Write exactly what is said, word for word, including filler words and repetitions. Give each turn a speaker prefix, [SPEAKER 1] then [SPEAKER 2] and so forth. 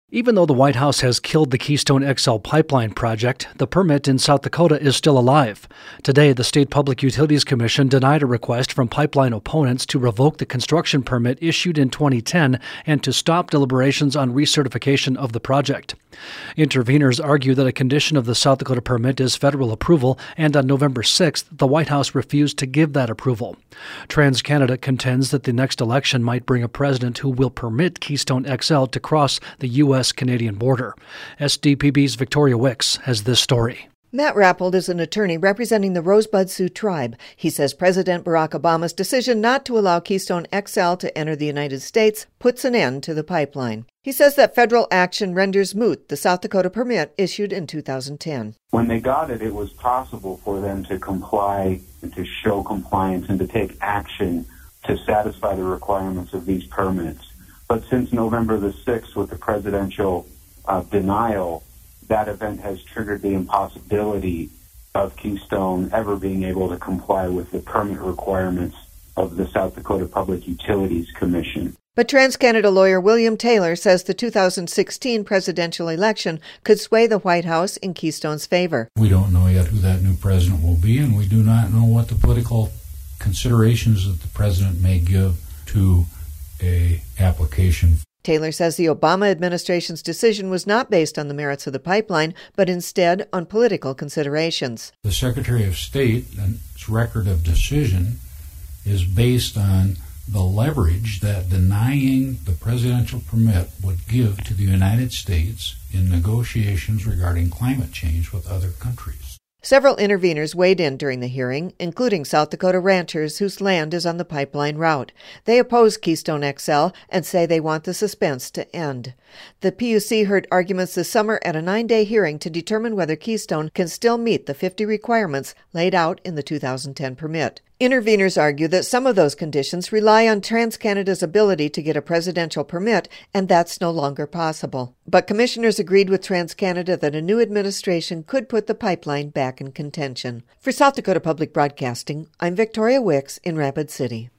[SPEAKER 1] Even though the White House has killed the Keystone X L pipeline project, the permit in South Dakota is still alive. Today, the State Public Utilities Commission denied a request from pipeline opponents to revoke the construction permit issued in twenty ten and to stop deliberations on recertification of the project. Interveners argue that a condition of the South Dakota permit is federal approval, and on November sixth, the White House refused to give that approval. TransCanada contends that the next election might bring a president who will permit Keystone X L to cross the U S Canadian border. S D P B's Victoria Wicks has this story.
[SPEAKER 2] Matt Rappold is an attorney representing the Rosebud Sioux tribe. He says President Barack Obama's decision not to allow Keystone X L to enter the United States puts an end to the pipeline. He says that federal action renders moot the South Dakota permit issued in two thousand ten.
[SPEAKER 3] When they got it, it was possible for them to comply and to show compliance and to take action to satisfy the requirements of these permits. But since November the sixth, with the presidential uh, denial, that event has triggered the impossibility of Keystone ever being able to comply with the permit requirements of the South Dakota Public Utilities Commission.
[SPEAKER 2] But TransCanada lawyer William Taylor says the two thousand sixteen presidential election could sway the White House in Keystone's favor.
[SPEAKER 4] We don't know yet who that new president will be, and we do not know what the political considerations that the president may give to a application.
[SPEAKER 2] Taylor says the Obama administration's decision was not based on the merits of the pipeline, but instead on political considerations.
[SPEAKER 4] The Secretary of State's record of decision is based on the leverage that denying the presidential permit would give to the United States in negotiations regarding climate change with other countries.
[SPEAKER 2] Several interveners weighed in during the hearing, including South Dakota ranchers whose land is on the pipeline route. They oppose Keystone X L and say they want the suspense to end. The P U C heard arguments this summer at a nine-day hearing to determine whether Keystone can still meet the fifty requirements laid out in the two thousand ten permit. Interveners argue that some of those conditions rely on TransCanada's ability to get a presidential permit, and that's no longer possible. But commissioners agreed with TransCanada that a new administration could put the pipeline back in contention. For South Dakota Public Broadcasting, I'm Victoria Wicks in Rapid City.